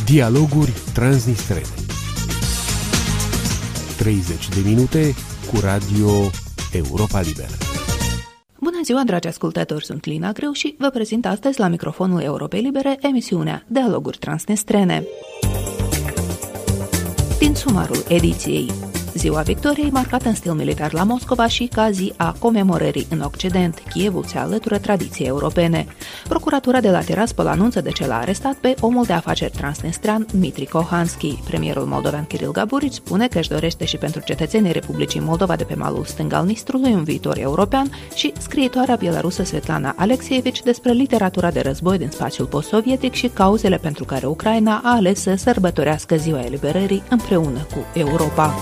Dialoguri transnistrene. 30 de minute cu Radio Europa Liberă. Bună ziua, dragi ascultători, sunt Lina Greu și vă prezint astăzi la microfonul Europei Libere emisiunea Dialoguri transnistrene. Din sumarul ediției: Ziua Victoriei, marcată în stil militar la Moscova și ca zi a comemorării în Occident. Kievul se alătură tradiției europene. Procuratura de la Tiraspol anunță de ce l-a arestat pe omul de afaceri transnistrean Dmitri Kohanski. Premierul moldovean Kirill Gaburici spune că își dorește și pentru cetățenii Republicii Moldova de pe malul stâng al Nistrului un viitor european și scriitoarea bielarusă Svetlana Alexievici despre literatura de război din spațiul post-sovietic și cauzele pentru care Ucraina a ales să sărbătorească Ziua Eliberării împreună cu Europa.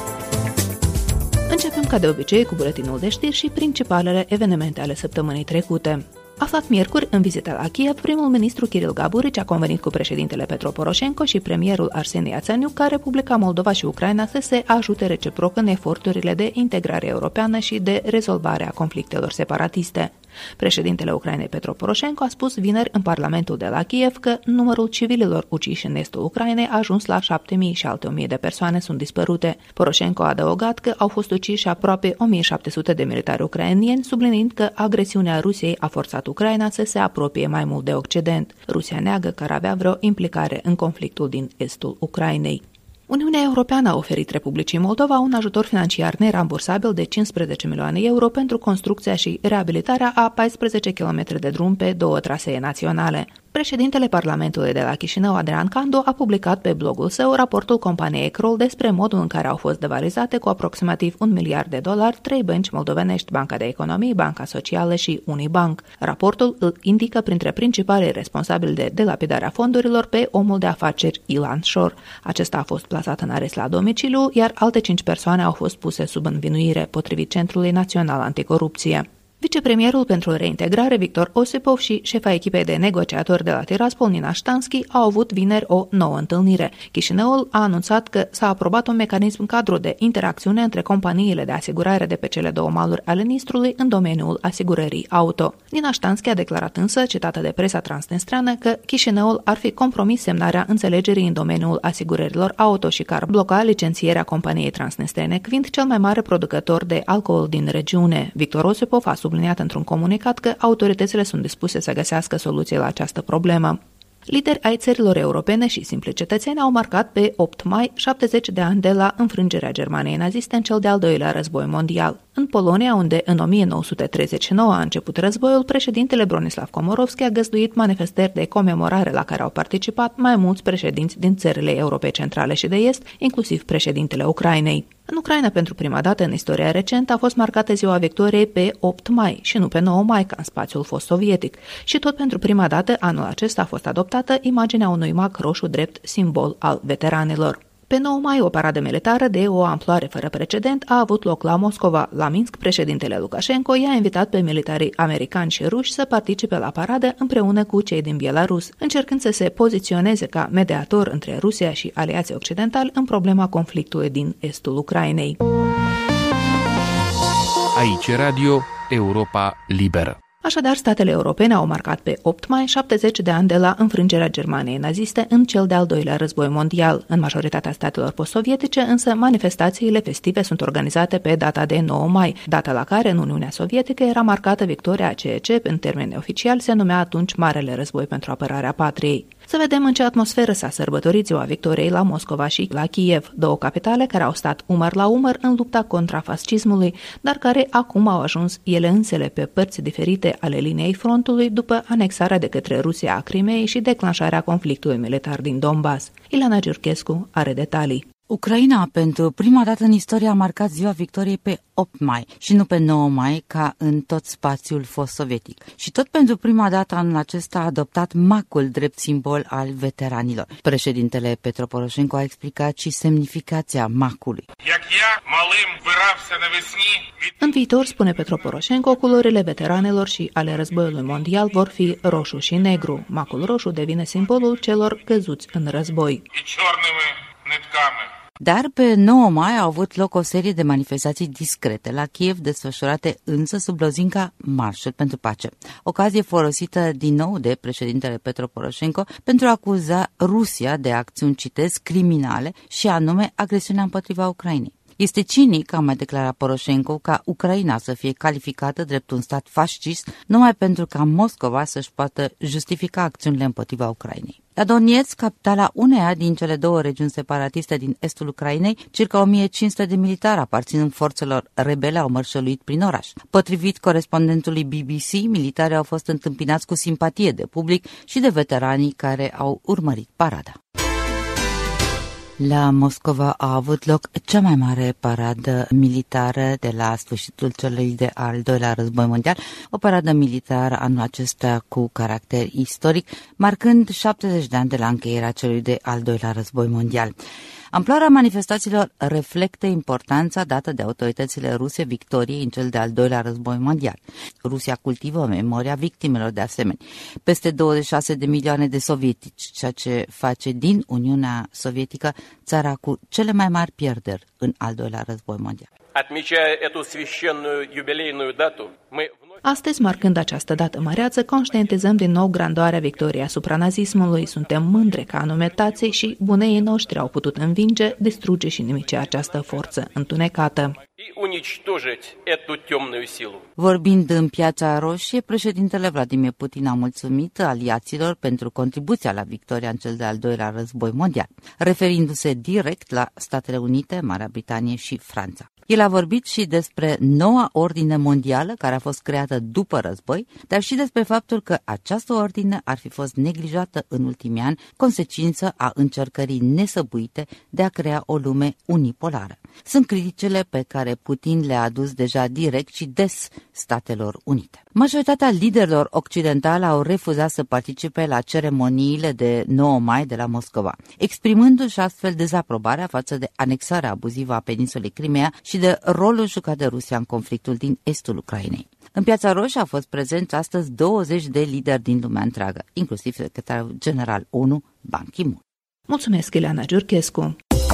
Începem ca de obicei cu buletinul de știri și principalele evenimente ale săptămânii trecute. Aflat miercuri în vizită la Kiev, primul ministru Kirill Gaburici a convenit cu președintele Petro Poroșenko și premierul Arseni Yatsenyuk ca Republica Moldova și Ucraina să se ajute reciproc în eforturile de integrare europeană și de rezolvare a conflictelor separatiste. Președintele Ucrainei Petro Poroșenko a spus vineri în Parlamentul de la Kiev că numărul civililor uciși în estul Ucrainei a ajuns la 7.000 și alte 1.000 de persoane sunt dispărute. Poroșenko a adăugat că au fost uciși aproape 1.700 de militari ucrainieni, subliniind că agresiunea Rusiei a forțat Ucraina să se apropie mai mult de Occident. Rusia neagă că ar avea vreo implicare în conflictul din estul Ucrainei. Uniunea Europeană a oferit Republicii Moldova un ajutor financiar nerambursabil de 15 milioane euro pentru construcția și reabilitarea a 14 km de drum pe 2 trasee naționale. Președintele Parlamentului de la Chișinău, Adrian Candu, a publicat pe blogul său raportul companiei Kroll despre modul în care au fost devalizate cu aproximativ $1 miliard 3 bănci moldovenești, Banca de Economie, Banca Socială și Unibank. Raportul îl indică printre principalii responsabili de delapidarea fondurilor pe omul de afaceri Ilan Șor. Acesta a fost plasat în arest la domiciliu, iar alte 5 persoane au fost puse sub învinuire, potrivit Centrului Național Anticorupție. Vicepremierul pentru reintegrare, Victor Osipov, și șefa echipei de negociatori de la Tiraspol, Nina Ștanski, au avut vineri o nouă întâlnire. Chișinăul a anunțat că s-a aprobat un mecanism cadru de interacțiune între companiile de asigurare de pe cele două maluri ale Nistrului în domeniul asigurării auto. Nina Ștanski a declarat însă, citată de presa transnistreană, că Chișinăul ar fi compromis semnarea înțelegerii în domeniul asigurărilor auto și că ar bloca licențierea companiei transnistrene Quint, cel mai mare producător de alcool din regiune. Victor Osipov a subliniat într-un comunicat că autoritățile sunt dispuse să găsească soluție la această problemă. Lideri ai țărilor europene și simpli cetățeni au marcat pe 8 mai 70 de ani de la înfrângerea Germaniei naziste în cel de-al doilea război mondial. În Polonia, unde în 1939 a început războiul, președintele Bronislav Komorowski a găzduit manifestări de comemorare la care au participat mai mulți președinți din țările Europei Centrale și de Est, inclusiv președintele Ucrainei. În Ucraina, pentru prima dată în istoria recentă, a fost marcată Ziua Victoriei pe 8 mai și nu pe 9 mai, ca în spațiul fost sovietic. Și tot pentru prima dată, anul acesta a fost adoptată imaginea unui mac roșu drept simbol al veteranilor. Pe 9 mai, o paradă militară de o amploare fără precedent a avut loc la Moscova. La Minsk, președintele Lukashenko i-a invitat pe militarii americani și ruși să participe la paradă împreună cu cei din Belarus, încercând să se poziționeze ca mediator între Rusia și aliații occidentali în problema conflictului din estul Ucrainei. Aici Radio Europa Liberă. Așadar, statele europene au marcat pe 8 mai 70 de ani de la înfrângerea Germaniei naziste în cel de-al doilea război mondial. În majoritatea statelor post-sovietice, însă, manifestațiile festive sunt organizate pe data de 9 mai, data la care în Uniunea Sovietică era marcată victoria, ceea ce, în termeni oficiali, se numea atunci Marele Război pentru apărarea patriei. Să vedem în ce atmosferă s-a sărbătorit Ziua Victoriei la Moscova și la Kiev, două capitale care au stat umăr la umăr în lupta contra fascismului, dar care acum au ajuns ele însele pe părți diferite ale liniei frontului după anexarea de către Rusia a Crimeei și declanșarea conflictului militar din Donbass. Ilana Giurchescu are detalii. Ucraina, pentru prima dată în istorie, a marcat Ziua Victoriei pe 8 mai și nu pe 9 mai, ca în tot spațiul fost sovietic. Și tot pentru prima dată anul acesta a adoptat macul drept simbol al veteranilor. Președintele Petro Poroșenko a explicat și semnificația macului. În viitor, spune Petro Poroșenko, culorile veteranilor și ale războiului mondial vor fi roșu și negru. Macul roșu devine simbolul celor căzuți în război. Dar pe 9 mai au avut loc o serie de manifestații discrete la Kiev, desfășurate însă sub lozinca Marșul pentru Pace, ocazie folosită din nou de președintele Petro Poroșenko pentru a acuza Rusia de acțiuni, citez, criminale și anume agresiunea împotriva Ucrainei. Este cinic, a mai declarat Poroșenko, ca Ucraina să fie calificată drept un stat fascist numai pentru ca Moscova să-și poată justifica acțiunile împotriva Ucrainei. La Donetsk, capitala uneia din cele două regiuni separatiste din estul Ucrainei, circa 1500 de militari aparținând forțelor rebele au mărșăluit prin oraș. Potrivit corespondentului BBC, militarii au fost întâmpinați cu simpatie de public și de veteranii care au urmărit parada. La Moscova a avut loc cea mai mare paradă militară de la sfârșitul celui de-al doilea război mondial, o paradă militară anul acesta cu caracter istoric, marcând 70 de ani de la încheierea celui de-al doilea război mondial. Amploarea manifestațiilor reflectă importanța dată de autoritățile ruse victoriei în cel de-al doilea război mondial. Rusia cultivă memoria victimelor de asemenea. Peste 26 de milioane de sovietici, ceea ce face din Uniunea Sovietică țara cu cele mai mari pierderi în al doilea război mondial. Astăzi, marcând această dată măreață, conștientizăm din nou grandoarea victoriei asupra nazismului. Suntem mândre că anume tații și buneii noștri au putut învinge, distruge și nimice această forță întunecată. Vorbind în Piața Roșie, președintele Vladimir Putin a mulțumit aliaților pentru contribuția la victoria în cel de-al doilea război mondial, referindu-se direct la Statele Unite, Marea Britanie și Franța. El a vorbit și despre noua ordine mondială care a fost creată după război, dar și despre faptul că această ordine ar fi fost neglijată în ultimii ani, consecință a încercării nesăbuite de a crea o lume unipolară. Sunt criticile pe care Putin le-a adus deja direct și des Statelor Unite. Majoritatea liderilor occidentali au refuzat să participe la ceremoniile de 9 mai de la Moscova, exprimându-și astfel dezaprobarea față de anexarea abuzivă a peninsulei Crimea și de rolul jucat de Rusia în conflictul din estul Ucrainei. În Piața Roșie au fost prezenți astăzi 20 de lideri din lumea întreagă, inclusiv secretarul general ONU, Ban Ki-moon. Mulțumesc, Ileana Giurchescu!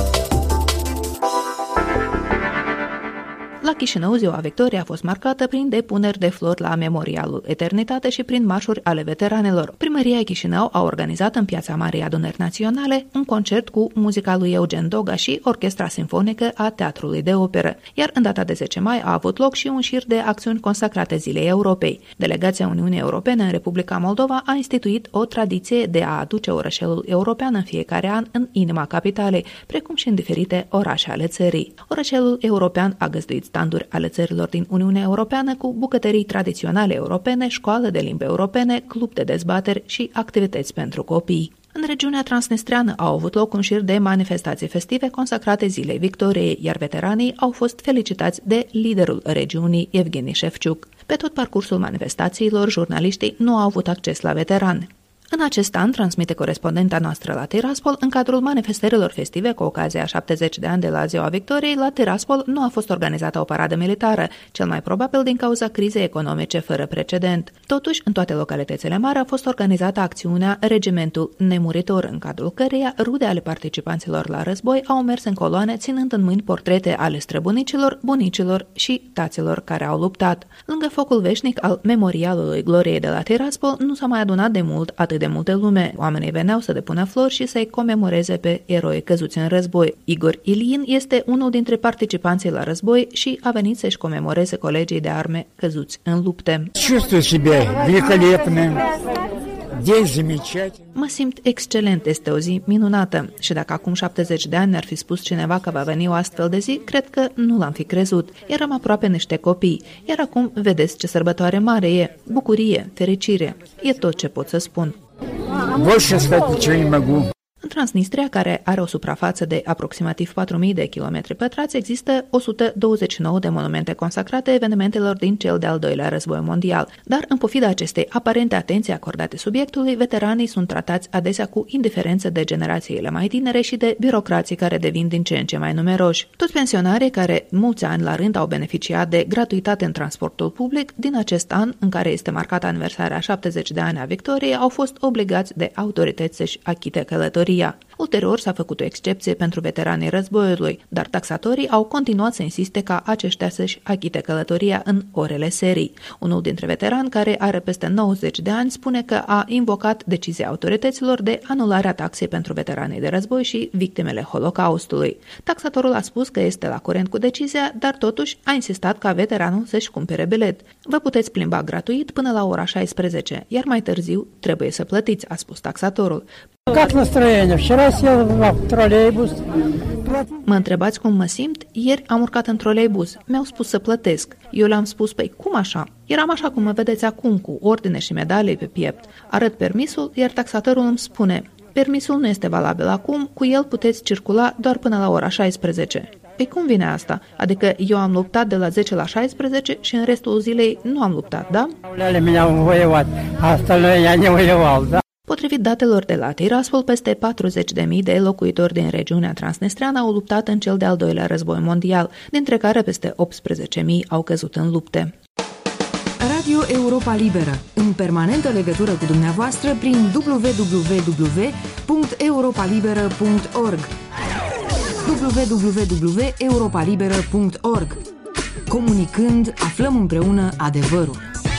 La Chișinău, ziua Victoriei a fost marcată prin depuneri de flori la Memorialul Eternitate și prin marșuri ale veteranelor. Primăria Chișinău a organizat în Piața Marei Adunări Naționale un concert cu muzica lui Eugen Doga și Orchestra Sinfonică a Teatrului de Operă, iar în data de 10 mai a avut loc și un șir de acțiuni consacrate Zilei Europei. Delegația Uniunii Europene în Republica Moldova a instituit o tradiție de a aduce orășelul european în fiecare an în inima capitalei, precum și în diferite orașe ale țării. Orășelul european a găzduit standuri ale țărilor din Uniunea Europeană cu bucătării tradiționale europene, școală de limbi europene, club de dezbateri și activități pentru copii. În regiunea transnistreană au avut loc un șir de manifestații festive consacrate Zilei Victoriei, iar veteranii au fost felicitați de liderul regiunii, Evgeni Șefciuc. Pe tot parcursul manifestațiilor, jurnaliștii nu au avut acces la veterani. În acest an, transmite corespondenta noastră la Tiraspol, în cadrul manifestărilor festive cu ocazia 70 de ani de la Ziua Victoriei, la Tiraspol nu a fost organizată o paradă militară, cel mai probabil din cauza crizei economice fără precedent. Totuși, în toate localitățile mari a fost organizată acțiunea Regimentul Nemuritor, în cadrul căreia rude ale participanților la război au mers în coloane ținând în mâini portrete ale străbunicilor, bunicilor și taților care au luptat. Lângă focul veșnic al Memorialului Gloriei de la Tiraspol nu s-a mai adunat de mult atât de multă lume. Oamenii veneau să depună flori și să-i comemoreze pe eroi căzuți în război. Igor Ilin este unul dintre participanții la război și a venit să-și comemoreze colegii de arme căzuți în lupte. Mă simt excelent, este o zi minunată și dacă acum 70 de ani ne-ar fi spus cineva că va veni o astfel de zi, cred că nu l-am fi crezut. Eram aproape niște copii, iar acum vedeți ce sărbătoare mare e, bucurie, fericire, e tot ce pot să spun. În Transnistria, care are o suprafață de aproximativ 4.000 de kilometri pătrați, există 129 de monumente consacrate evenimentelor din cel de-al doilea război mondial. Dar, în pofida acestei aparente atenții acordate subiectului, veteranii sunt tratați adesea cu indiferență de generațiile mai tinere și de birocrații care devin din ce în ce mai numeroși. Toți pensionarii care mulți ani la rând au beneficiat de gratuitate în transportul public, din acest an, în care este marcată aniversarea 70 de ani a victoriei, au fost obligați de autorități să-și achite călătorii. Ulterior s-a făcut o excepție pentru veteranii războiului, dar taxatorii au continuat să insiste ca aceștia să-și achite călătoria în orele serii. Unul dintre veterani, care are peste 90 de ani, spune că a invocat decizia autorităților de anularea taxei pentru veteranii de război și victimele Holocaustului. Taxatorul a spus că este la curent cu decizia, dar totuși a insistat ca veteranul să-și cumpere bilet. Vă puteți plimba gratuit până la ora 16, iar mai târziu trebuie să plătiți, a spus taxatorul. Mă întrebați cum mă simt? Ieri am urcat în troleibuz. Mi-au spus să plătesc. Eu le-am spus, păi cum așa? Eram așa cum mă vedeți acum, cu ordine și medalii pe piept. Arăt permisul, iar taxatorul îmi spune: permisul nu este valabil acum, cu el puteți circula doar până la ora 16. Păi cum vine asta? Adică eu am luptat de la 10 la 16 și în restul zilei nu am luptat, da? Potrivit datelor de la Tiraspol, peste 40.000 de locuitori din regiunea transnistreană au luptat în cel de-al doilea război mondial, dintre care peste 18.000 au căzut în lupte. Radio Europa Liberă, în permanentă legătură cu dumneavoastră prin www.europalibera.org www.europalibera.org. Comunicând, aflăm împreună adevărul.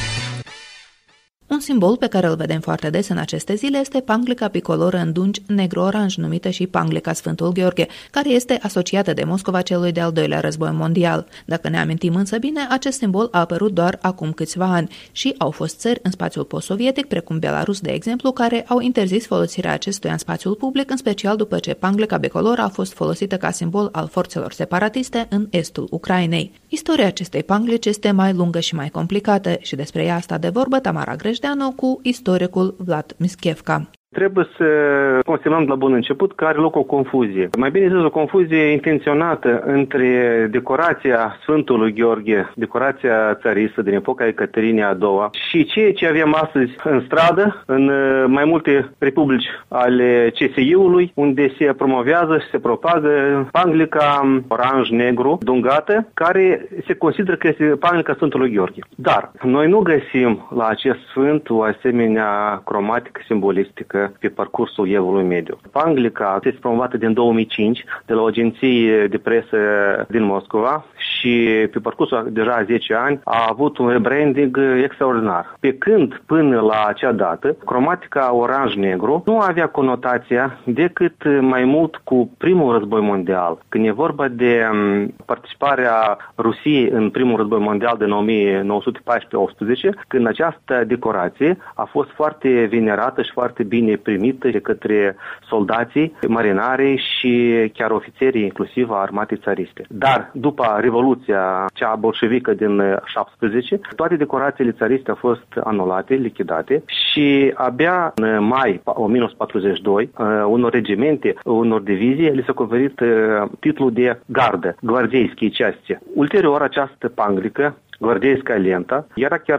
Un simbol pe care îl vedem foarte des în aceste zile este panglica bicoloră în dungi negru-oranj, numită și panglica Sfântul Gheorghe, care este asociată de Moscova celui de-al doilea război mondial. Dacă ne amintim însă bine, acest simbol a apărut doar acum câțiva ani și au fost țări în spațiul post-sovietic, precum Belarus, de exemplu, care au interzis folosirea acestuia în spațiul public, în special după ce panglica bicoloră a fost folosită ca simbol al forțelor separatiste în estul Ucrainei. Istoria acestei panglici este mai lungă și mai complicată și despre ea a stat de vorbă Tamara Grejdeanu cu istoricul Vlad Mischevca. Trebuie să considerăm la bun început că are loc o confuzie. Mai bine zis, o confuzie intenționată între decorația Sfântului Gheorghe, decorația țaristă din epoca Ecaterinei a II, și ceea ce avem astăzi în stradă, în mai multe republici ale CSI-ului, unde se promovează și se propagă panglica oranj-negru dungată, care se consideră că este panglica Sfântului Gheorghe. Dar noi nu găsim la acest sfânt o asemenea cromatică simbolistică pe parcursul Evului Mediu. Panglica este promovată din 2005 de la o agenție de presă din Moscova și pe parcursul deja 10 ani a avut un rebranding extraordinar. Pe când până la acea dată, cromatica oranj-negru nu avea conotația decât mai mult cu primul război mondial. Când e vorba de participarea Rusiei în primul război mondial din 1914-18, când această decorație a fost foarte venerată și foarte bine primită de către soldații, marinarii și chiar ofițerii, inclusiv a armatei țariste. Dar după Revoluția cea bolșevică din 17, toate decorațiile țariste au fost anulate, lichidate și abia în mai 1942, unor regimente, unor divizii, li s-a conferit titlul de gardă, gvardieiskii части. Ulterior, această panglică Gvardieiskaya lenta era chiar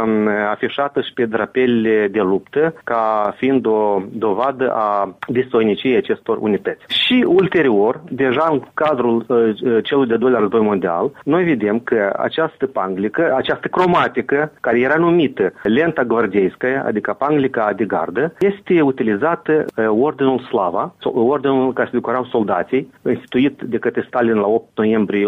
afișată și pe drapelele de luptă ca fiind o dovadă a destoiniciei acestor unități. Și ulterior, deja în cadrul celui de-al doilea război mondial, noi vedem că această panglică, această cromatică, care era numită lenta gvardieiskaya, adică panglica de gardă, este utilizată Ordinul Slava, ordinul care se decorau soldații, instituit de către Stalin la 8 noiembrie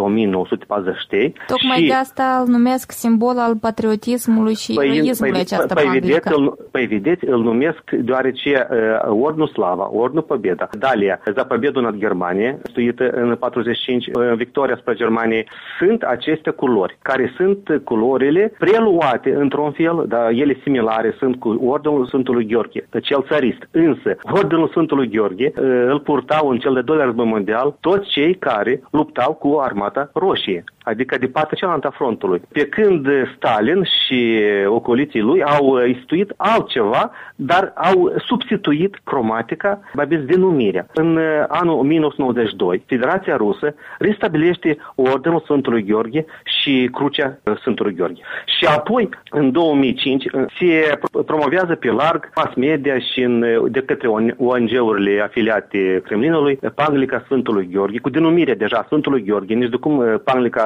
1943. Tocmai de asta numesc simbol al patriotismului și eroismului această panglică. Vedeți, îl numesc deoarece Ordinul Slava, Ordinul Победа, Dalia, za Победу nад Germania, stuită în 45, victoria asupra Germaniei, sunt aceste culori, care sunt culorile preluate într-un fel, dar ele similare sunt cu Ordinul Sfântului Gheorghe, cel țarist. Însă, Ordinul Sfântului Gheorghe îl purtau în cel de-al doilea război mondial toți cei care luptau cu Armata Roșie, adică de partea cealaltă a frontului. Pe când Stalin și ocoliții lui au instituit altceva, dar au substituit cromatica, denumirea. În anul 1992, Federația Rusă restabilește Ordinul Sfântului Gheorghe și Crucea Sfântului Gheorghe. Și apoi, în 2005, se promovează pe larg mass media și de către ONG-urile afiliate Kremlinului panglica Sfântului Gheorghe, cu denumirea deja Sfântului Gheorghe, nici de cum panglica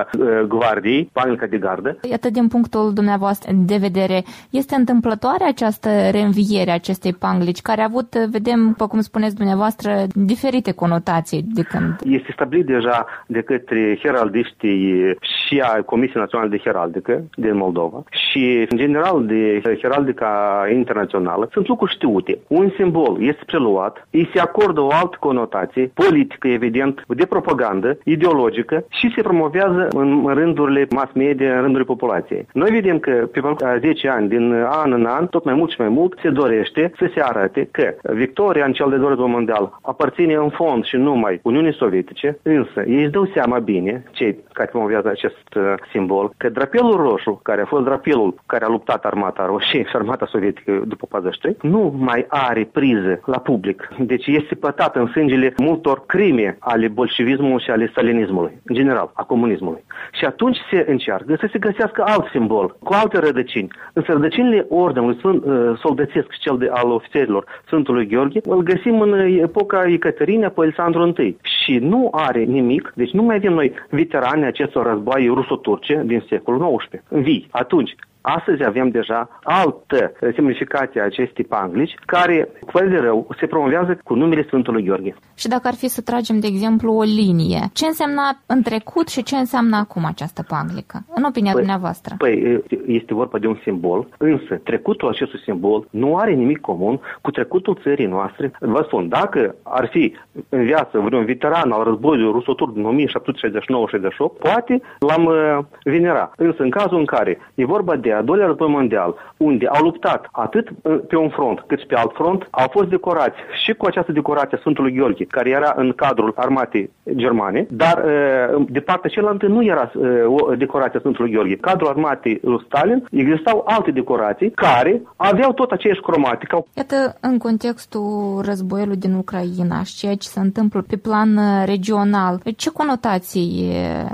gvardiei, panglica de gardă. Iată, din punctul dumneavoastră de vedere, este întâmplătoare această reînviere a acestei panglici, care a avut, vedem, după cum spuneți dumneavoastră, diferite conotații de când? Este stabilit deja de către heraldiștii și a Comisiei Naționale de Heraldică din Moldova și, în general, de heraldica internațională, sunt lucruri știute. Un simbol este preluat, îi se acordă o altă conotație politică, evident, de propagandă, ideologică și se promovează în rândurile mass media, în rândurile populației. Noi vedem că pe 10 ani, din an în an, tot mai mult și mai mult, se dorește să se arate că victoria în cel de-al doilea război mondial aparține în fond și numai Uniunii Sovietice, însă ei își dau seama bine, cei care promovează acest simbol, că drapelul roșu, care a fost drapelul care a luptat armata roșie și armata sovietică după 43, nu mai are priză la public. Deci este pătat în sângele multor crime ale bolșevismului și ale stalinismului, în general, a comunismului. Și atunci se încearcă să se găsească alt simbol, cu alte rădăcini. Însă rădăcinile ordinului soldățesc, cel al ofițerilor Sfântului Gheorghe, îl găsim în epoca Ecaterinei, apoi Alexandru I. Și nu are nimic, deci nu mai avem noi veterani acestor războaie ruso-turce din secolul XIX. Vii. Atunci, astăzi avem deja altă semnificație a acestei panglici, care, fără de rău, se promovează cu numele Sfântului Gheorghe. Și dacă ar fi să tragem, de exemplu, o linie, ce însemna în trecut și ce înseamnă acum această panglică, în opinia dumneavoastră? Este vorba de un simbol, însă trecutul acestui simbol nu are nimic comun cu trecutul țării noastre. Vă spun, dacă ar fi în viață vreun veteran al războiului ruso-turc din 1769-68, poate l-am venera. Însă în cazul în care e vorba de a doilea război mondial, unde au luptat atât pe un front cât și pe alt front, au fost decorați și cu această decorație a Sfântului Gheorghe, care era în cadrul armatei germane, dar de partea cealaltă nu era o decorație a Sfântului Gheorghe. În cadrul armatei lui Stalin existau alte decorații care aveau tot aceeași cromatică. Iată, în contextul războiului din Ucraina și ceea ce se întâmplă pe plan regional, ce conotații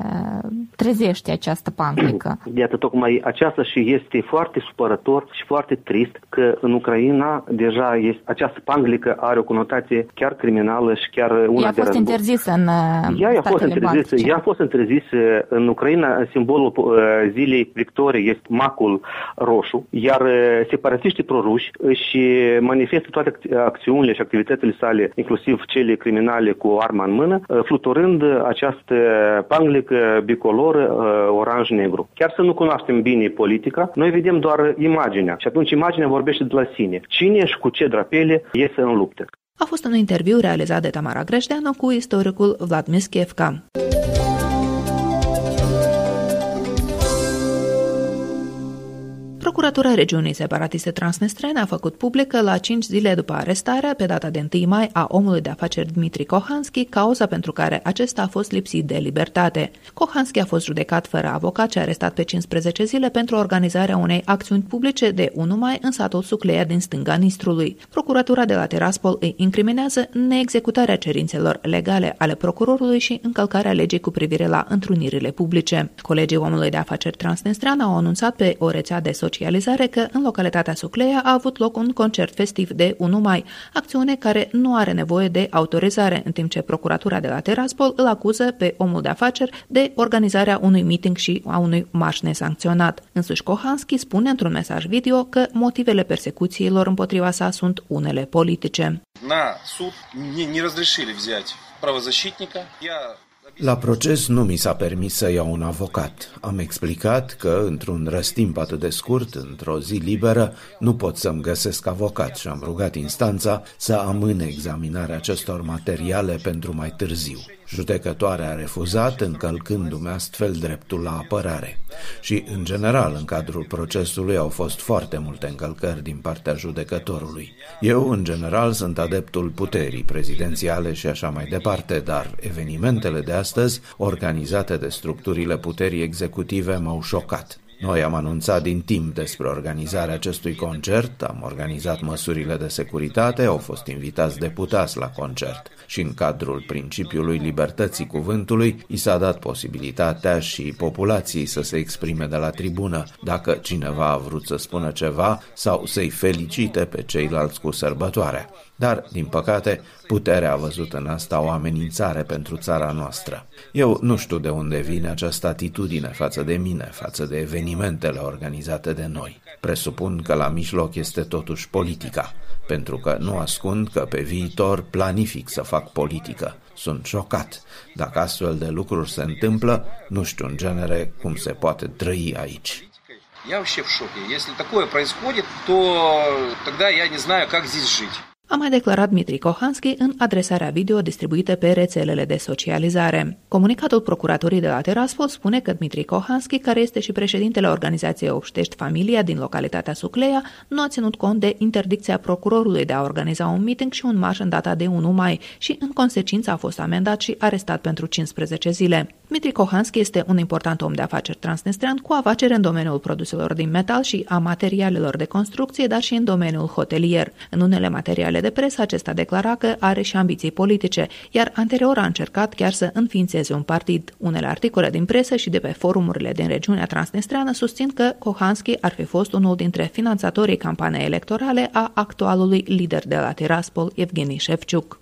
trezește această panglică? Iată, tocmai aceasta și este foarte supărător și foarte trist că în Ucraina deja această panglică are o conotație chiar criminală și chiar una de război. Ea a fost interzisă în statele baltice. Ea a fost interzisă în Ucraina. Simbolul zilei victoriei este macul roșu, iar separatiștii proruși își manifestă toate acțiunile și activitățile sale, inclusiv cele criminale cu arma în mână, fluturând această panglică bicoloră oranj-negru. Chiar să nu cunoaștem bine politica, noi vedem doar imaginea și atunci imaginea vorbește de la sine. Cine și cu ce drapele iese în luptă. A fost un interviu realizat de Tamara Grăjdeanu cu istoricul Vlad Mischevca. Procuratura regiunii separatiste transnistrene a făcut publică la 5 zile după arestarea, pe data de 1 mai, a omului de afaceri Dmitri Kohanski, cauza pentru care acesta a fost lipsit de libertate. Kohanski a fost judecat fără avocat și arestat pe 15 zile pentru organizarea unei acțiuni publice de 1 mai în satul Sucleia din stânga Nistrului. Procuratura de la Tiraspol îi incriminează neexecutarea cerințelor legale ale procurorului și încălcarea legii cu privire la întrunirile publice. Colegii omului de afaceri transnistrean au anunțat pe o rețea de socializare că în localitatea Sucleia a avut loc un concert festiv de 1 mai, acțiune care nu are nevoie de autorizare, în timp ce procuratura de la Tiraspol îl acuză pe omul de afaceri de organizarea unui meeting și a unui marș nesancționat. Însuși Kohanski spune într-un mesaj video că motivele persecuțiilor împotriva sa sunt unele politice. Na sud не разрешили взять правозащитника. La proces nu mi s-a permis să iau un avocat. Am explicat că, într-un răstimp atât de scurt, într-o zi liberă, nu pot să-mi găsesc avocat și am rugat instanța să amâne examinarea acestor materiale pentru mai târziu. Judecătoarea a refuzat, încălcându-mi astfel dreptul la apărare. Și, în general, în cadrul procesului au fost foarte multe încălcări din partea judecătorului. Eu, în general, sunt adeptul puterii prezidențiale și așa mai departe, dar evenimentele de astăzi, organizate de structurile puterii executive, m-au șocat. Noi am anunțat din timp despre organizarea acestui concert, am organizat măsurile de securitate, au fost invitați deputați la concert și în cadrul principiului libertății cuvântului i s-a dat posibilitatea și populației să se exprime de la tribună dacă cineva a vrut să spună ceva sau să-i felicite pe ceilalți cu sărbătoarea. Dar, din păcate, puterea a văzut în asta o amenințare pentru țara noastră. Eu nu știu de unde vine această atitudine față de mine, față de evenimentele organizate de noi. Presupun că la mijloc este totuși politica, pentru că nu ascund că pe viitor planific să fac politică. Sunt șocat. Dacă astfel de lucruri se întâmplă, nu știu în genere cum se poate trăi aici. Я вообще в шоке. Если такое происходит, то тогда я не знаю, как здесь жить. A mai declarat Dmitri Kohanski în adresarea video distribuită pe rețelele de socializare. Comunicatul procuraturii de la Tiraspol spune că Dmitri Kohanski, care este și președintele organizației Obștești Familia din localitatea Sucleia, nu a ținut cont de interdicția procurorului de a organiza un meeting și un marș în data de 1 mai și, în consecință, a fost amendat și arestat pentru 15 zile. Dmitri Kohanski este un important om de afaceri transnistrean cu afaceri în domeniul produselor din metal și a materialelor de construcție, dar și în domeniul hotelier. În unele materiale de presă, acesta declara că are și ambiții politice, iar anterior a încercat chiar să înființeze un partid. Unele articole din presă și de pe forumurile din regiunea transnistreană susțin că Kohanski ar fi fost unul dintre finanțatorii campaniei electorale a actualului lider de la Tiraspol, Evgeni Shevchuk.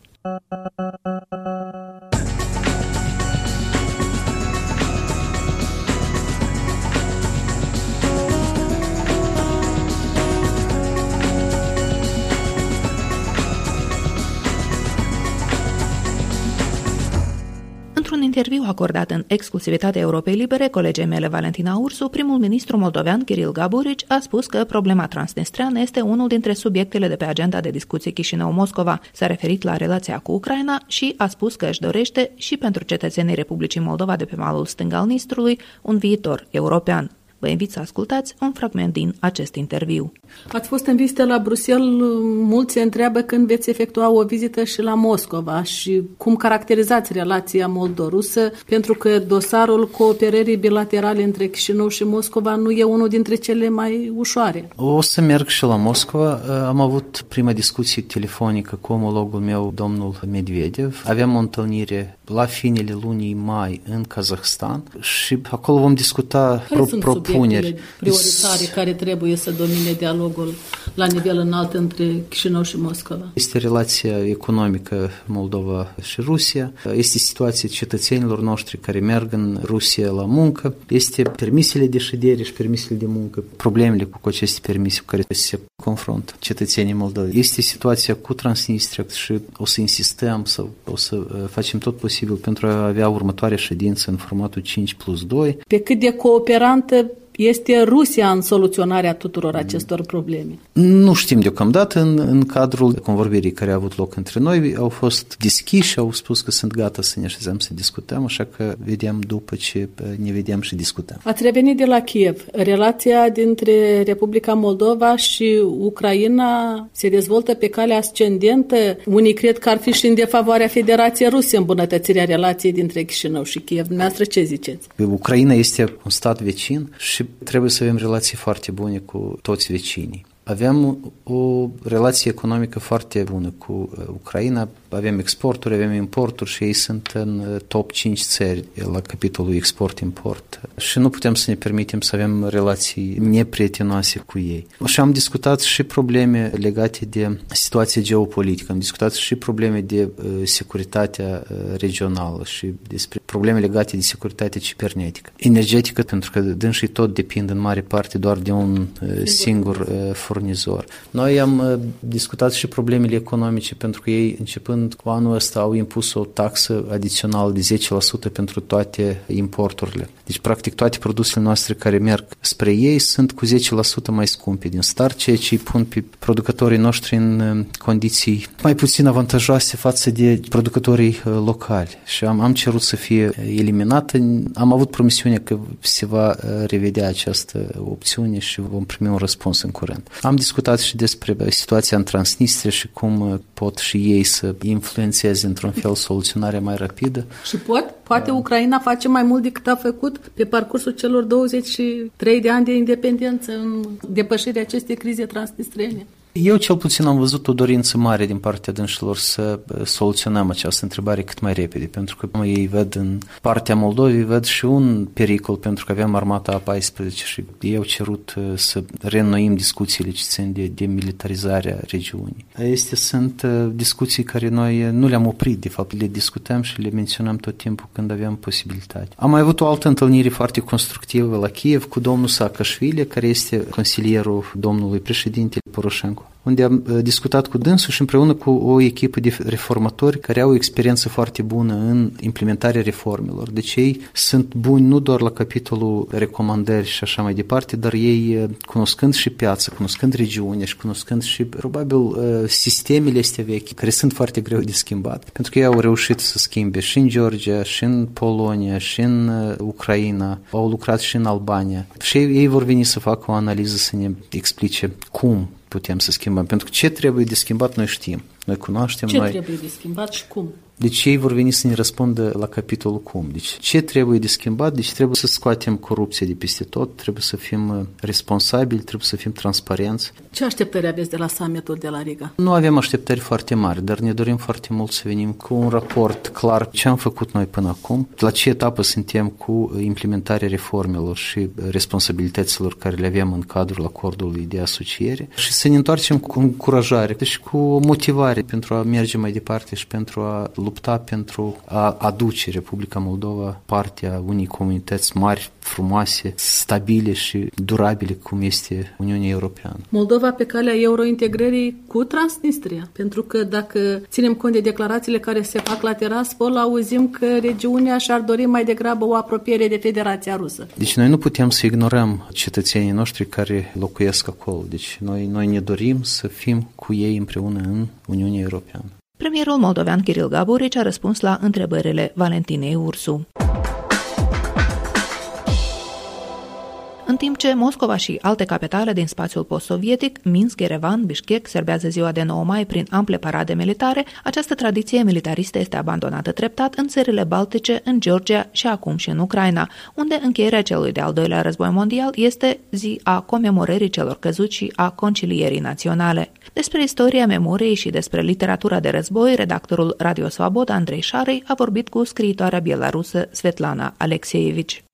Într-un interviu acordat în exclusivitate Europei Libere, colegei mele Valentina Ursu, primul ministru moldovean Kiril Gaburici a spus că problema transnistreană este unul dintre subiectele de pe agenda de discuție Chișinău-Moscova. S-a referit la relația cu Ucraina și a spus că își dorește și pentru cetățenii Republicii Moldova de pe malul stâng al Nistrului un viitor european. Vă invit să ascultați un fragment din acest interviu. Ați fost în vizită la Bruxelles, mulți se întreabă când veți efectua o vizită și la Moscova și cum caracterizați relația moldo-rusă, pentru că dosarul cooperării bilaterale între Chișinău și Moscova nu e unul dintre cele mai ușoare. O să merg și la Moscova. Am avut prima discuție telefonică cu omologul meu, domnul Medvedev. Aveam o întâlnire la finele lunii mai în Kazahstan și acolo vom discuta propuneri prioritare care trebuie să domine dialogul la nivel înalt între Chișinău și Moscova. Este relația economică Moldova și Rusia, este situația cetățenilor noștri care merg în Rusia la muncă, este permisele de ședere și permisele de muncă, problemele cu aceste permise cu care se confruntă cetățenii Moldovei. Este situația cu Transnistria și o să insistăm, o să facem tot posibil pentru a avea următoarea ședință în formatul 5+2. Pe cât de cooperantă este Rusia în soluționarea tuturor acestor probleme? Nu știm deocamdată. În cadrul convorbirii care a avut loc între noi au fost deschiși, au spus că sunt gata să ne așezăm să discutăm, așa că vedem după ce ne vedem și discutăm. Ați revenit de la Kiev. Relația dintre Republica Moldova și Ucraina se dezvoltă pe cale ascendentă. Unii cred că ar fi și în defavoarea Federației Ruse îmbunătățirea relației dintre Chișinău și Kiev. Dumneavoastră ce ziceți? Ucraina este un stat vecin și trebuie să avem relații foarte bune cu toți vecinii. Avem o relație economică foarte bună cu Ucraina, avem exporturi, avem importuri și ei sunt în top 5 țări la capitolul export-import și nu putem să ne permitem să avem relații neprietenoase cu ei. Și am discutat și probleme legate de situația geopolitică, am discutat și probleme de securitatea regională și despre probleme legate de securitatea cibernetică. Energetică, pentru că dânsii tot depind în mare parte doar de un singur furnizor. Noi am discutat și problemele economice, pentru că ei, începând cu anul ăsta, au impus o taxă adițională de 10% pentru toate importurile. Deci, practic, toate produsele noastre care merg spre ei sunt cu 10% mai scumpe din start, ceea ce îi pun pe producătorii noștri în condiții mai puțin avantajoase față de producătorii locali. Și am cerut să fie eliminată. Am avut promisiunea că se va revedea această opțiune și vom primi un răspuns în curând. Am discutat și despre situația în Transnistria și cum pot și ei să influențeze într-un fel soluționarea mai rapidă. Și poate Ucraina face mai mult decât a făcut pe parcursul celor 23 de ani de independență în depășirea acestei crize transnistriene. Eu cel puțin am văzut o dorință mare din partea dânșilor să soluționăm această întrebare cât mai repede, pentru că ei văd în partea Moldovei, văd și un pericol, pentru că aveam armata A14 și ei au cerut să reînnoim discuțiile ce țin de demilitarizarea regiunii. Acestea sunt discuții care noi nu le-am oprit, de fapt le discutăm și le menționăm tot timpul când aveam posibilitate. Am mai avut o altă întâlnire foarte constructivă la Kiev cu domnul Saakashvili, care este consilierul domnului președinte Poroșenko, unde am discutat cu dânsul și împreună cu o echipă de reformatori care au o experiență foarte bună în implementarea reformelor. Deci ei sunt buni nu doar la capitolul recomandări și așa mai departe, dar ei, cunoscând și piața, cunoscând regiunea și cunoscând și probabil sistemele astea vechi, care sunt foarte greu de schimbat, pentru că ei au reușit să schimbe și în Georgia, și în Polonia, și în Ucraina, au lucrat și în Albania. Și ei vor veni să facă o analiză, să ne explice cum putem să schimbăm. Pentru că ce trebuie de schimbat noi știm. Noi cunoaștem. Ce trebuie de schimbat și cum? Deci ei vor veni să ne răspundă la capitolul cum. Deci ce trebuie de schimbat? Deci trebuie să scoatem corupția de peste tot, trebuie să fim responsabili, trebuie să fim transparenți. Ce așteptări aveți de la summitul de la Riga? Nu avem așteptări foarte mari, dar ne dorim foarte mult să venim cu un raport clar ce am făcut noi până acum, la ce etapă suntem cu implementarea reformelor și responsabilităților care le avem în cadrul acordului de asociere și să ne întoarcem cu încurajare și cu motivare pentru a merge mai departe și pentru a lupta pentru a aduce Republica Moldova partea unei comunități mari, frumoase, stabile și durabile cum este Uniunea Europeană. Moldova pe calea eurointegrării cu Transnistria, pentru că dacă ținem cont de declarațiile care se fac la Tiraspol, auzim că regiunea și-ar dori mai degrabă o apropiere de Federația Rusă. Deci noi nu putem să ignorăm cetățenii noștri care locuiesc acolo. Deci noi ne dorim să fim cu ei împreună în Uniunea Europeană. Premierul moldovean Kiril Gaburici a răspuns la întrebările Valentinei Ursu. În timp ce Moscova și alte capitale din spațiul post-sovietic, Minsk, Yerevan, Bishkek, serbează ziua de 9 mai prin ample parade militare, această tradiție militaristă este abandonată treptat în țările Baltice, în Georgia și acum și în Ucraina, unde încheierea celui de-al doilea război mondial este zi a comemorării celor căzuți și a concilierii naționale. Despre istoria memoriei și despre literatura de război, redactorul Radio Svoboda Andrei Șarei a vorbit cu scriitoarea bielarusă Svetlana Alexeevici.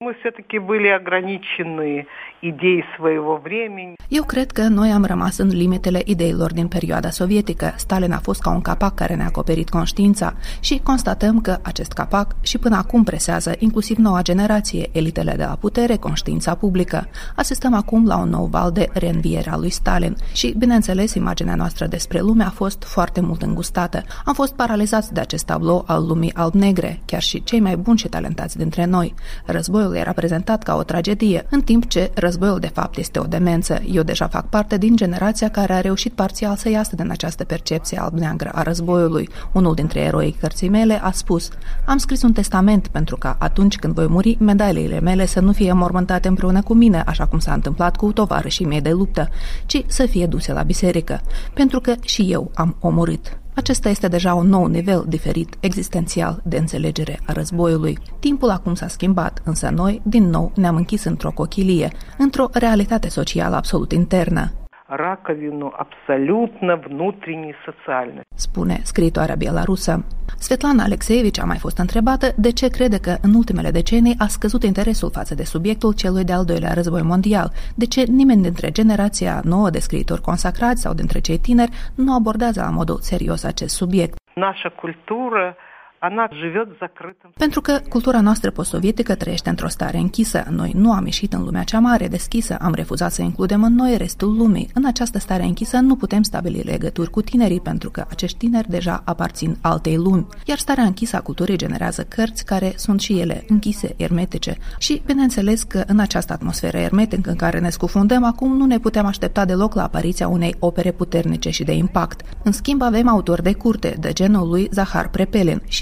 Eu cred că noi am rămas în limitele ideilor din perioada sovietică. Stalin a fost ca un capac care ne-a acoperit conștiința și constatăm că acest capac și până acum presează inclusiv noua generație, elitele de la putere, conștiința publică. Asistăm acum la un nou val de reînviere a lui Stalin și, bineînțeles, imaginea noastră despre lume a fost foarte mult îngustată. Am fost paralizați de acest tablou al lumii alb-negre, chiar și cei mai buni și talentați dintre noi. Războiul era prezentat ca o tragedie, în timp ce războiul de fapt este o demență. Eu deja fac parte din generația care a reușit parțial să iasă din această percepție alb-neagră a războiului. Unul dintre eroii cărții mele a spus: am scris un testament pentru ca atunci când voi muri, medaliile mele să nu fie mormântate împreună cu mine, așa cum s-a întâmplat cu tovarășii mei de luptă, ci să fie duse la biserică, pentru că și eu am omorât. Acesta este deja un nou nivel diferit, existențial, de înțelegere a războiului. Timpul acum s-a schimbat, însă noi, din nou, ne-am închis într-o cochilie, într-o realitate socială absolut internă. Раковину абсолютно внутренней социальной. Spune scriitoarea bielarusă. Svetlana Alexeevici a mai fost întrebată de ce crede că în ultimele decenii a scăzut interesul față de subiectul celui de-al doilea război mondial, de ce nimeni dintre generația nouă de scriitori consacrați sau dintre cei tineri nu abordează la modul serios acest subiect. Наша культура Pentru că cultura noastră post-sovietică trăiește într-o stare închisă. Noi nu am ieșit în lumea cea mare, deschisă, am refuzat să includem în noi restul lumii. În această stare închisă nu putem stabili legături cu tinerii, pentru că acești tineri deja aparțin altei lumi. Iar starea închisă a culturii generează cărți care sunt și ele închise, ermetice. Și bineînțeles că în această atmosferă ermetică în care ne scufundăm acum nu ne putem aștepta deloc la apariția unei opere puternice și de impact. În schimb avem autori de curte, de genul lui Zahar Prepelin și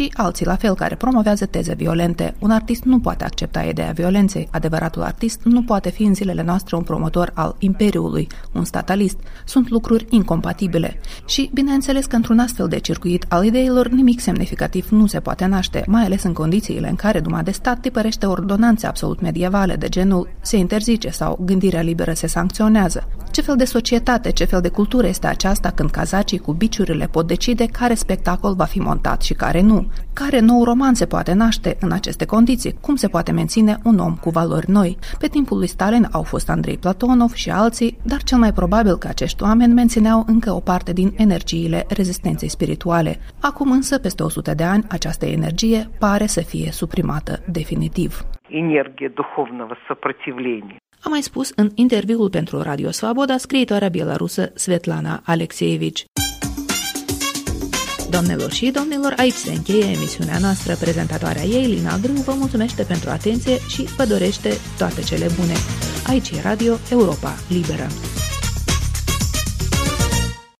și alții la fel care promovează teze violente. Un artist nu poate accepta ideea violenței. Adevăratul artist nu poate fi în zilele noastre un promotor al imperiului, un statalist. Sunt lucruri incompatibile. Și bineînțeles că într-un astfel de circuit al ideilor nimic semnificativ nu se poate naște, mai ales în condițiile în care Duma de stat tipărește ordonanțe absolut medievale de genul se interzice sau gândirea liberă se sancționează. Ce fel de societate, ce fel de cultură este aceasta când cazacii cu biciurile pot decide care spectacol va fi montat și care nu? Care nou roman se poate naște în aceste condiții? Cum se poate menține un om cu valori noi? Pe timpul lui Stalin au fost Andrei Platonov și alții, dar cel mai probabil că acești oameni mențineau încă o parte din energiile rezistenței spirituale. Acum însă, peste 100 de ani, această energie pare să fie suprimată definitiv. Energie duhovного сопротивления. A mai spus în interviul pentru Radio Svaboda scriitoarea belarusă Svetlana Alexeevici. Doamnelor și domnilor, aici se încheie emisiunea noastră. Prezentatoarea ei, Lina Grâu, vă mulțumește pentru atenție și vă dorește toate cele bune. Aici e Radio Europa Liberă.